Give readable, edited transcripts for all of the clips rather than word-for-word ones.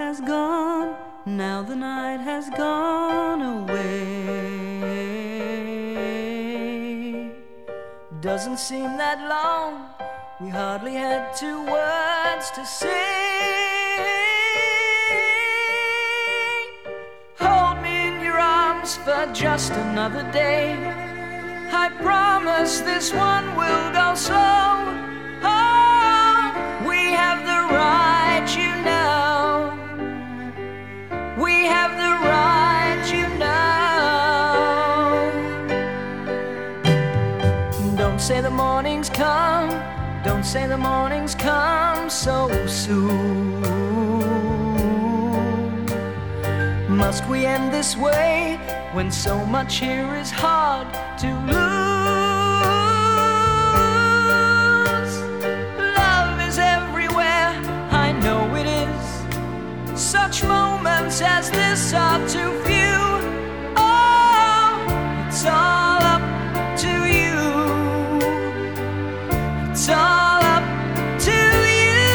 has gone, now the night has gone away. Doesn't seem that long, we hardly had 2 words to say. Hold me in your arms for just another day. I promise this one will go slow. Oh, we have the right, you know. We have the right, you know. Don't say the morning's come, don't say the morning's come so soon. Must we end this way when so much here is hard to lose? Love is everywhere, I know it is. Such moments as this are too few. Oh, it's all up to you. It's all up to you.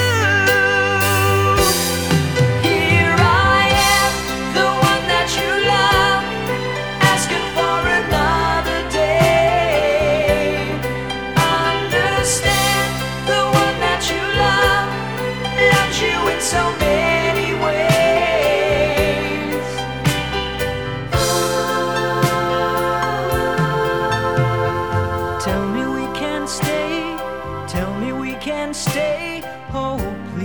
Here I am, the one that you love, asking for another day. Understand, the one that you love loves you in so many ways. Tell me we can stay, tell me we can stay, oh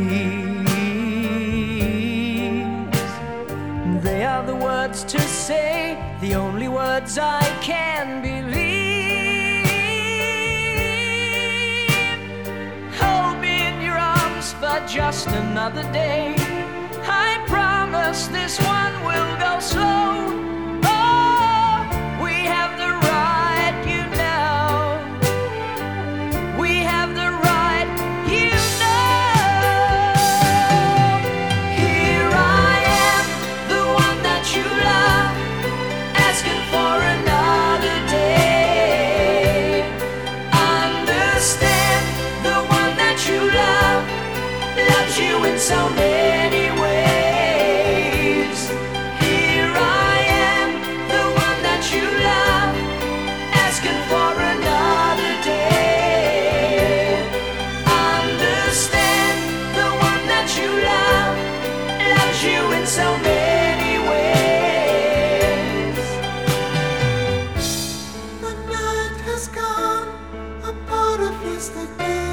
please. They are the words to say, the only words I can believe. Hold me in your arms for just another day. I promise this one will go slow. Oh, we have the right, you know. We have the right, you know. Here I am, the one that you love, asking for another day. Understand, the one that you love loves you in so many ways. Here I am, the one that you love, asking for another day. Understand, the one that you love loves you in so many ways. The night has gone, a part of yesterday.